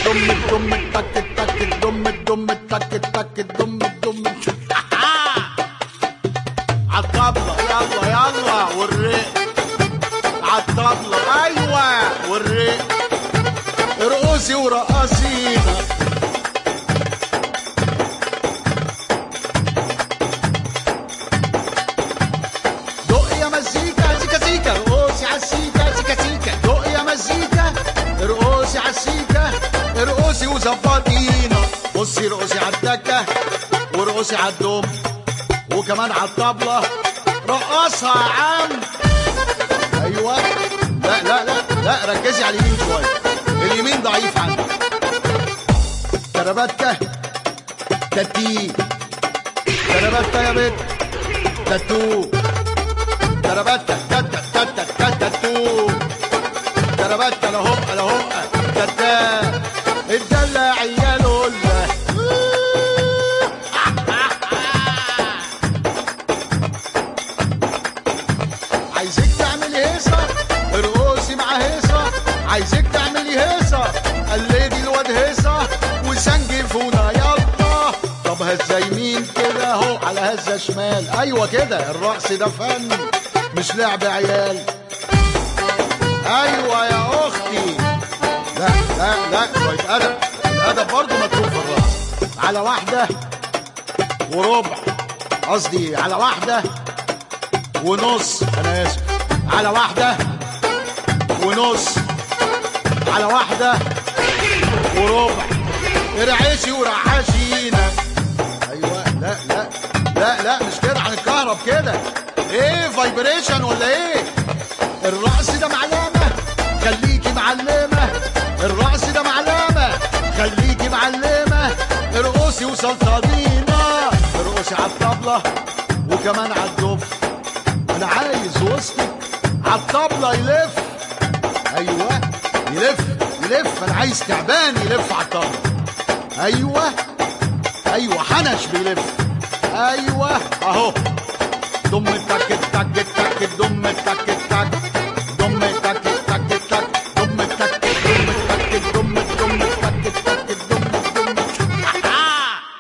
دم الدم التك التك الدم الدم التك التك الدم الدم عالطبلة يلا يلا والرق عالطبلة ايوه والرق ارقصي ورقصينا دق يا مزيكا سيكا سيكا ارقصي عالسيكا سيكا سيكا دق يا مزيكا ارقصي عالسيكا ارقصي وظبطينا بصي ارقصي عالدكة وارقصي عالدم وكمان عالطبلة رقصها يا عم ايوه لا لا لا لا ركزي على اليمين شويه اليمين ضعيف عندك كربتة تتي كربتة يا بنت تاتو كربتة تتا تتا تاتو كربتة لهق لهق تتا الدلة عيال ولا عايزك تعملي هيصة ارقصي مع هيصة عايزك تعملي هيصة قلدي الواد هيصة وسنجفونا يلا طب هزة يمين كده اهو على هزة شمال ايوه كده الرقص ده فن مش لعب عيال ايوه يا اختي لا لا لا شوية ادب الادب برضه مطلوب في الرقص على واحدة وربع قصدي على واحدة ونص انا اسف على واحدة ونص على واحدة وربع ارعشي ورعشينا ايوه لا لا لا لا مش كده هنتكهرب كده ايه فايبريشن ولا ايه الرقص ده معلمة خليكي معلمة الرقص ده معلمة خليكي معلمة ارقصي وسلطانينا ارقصي على الطبلة وكمان على الدف انا عايز وسطك عالطبلة يلف ايوه يلف يلف انا عايز تعبان يلف عالطبلة ايوه ايوه حنش بيلف ايوه اهو دم التك التك التك دم التك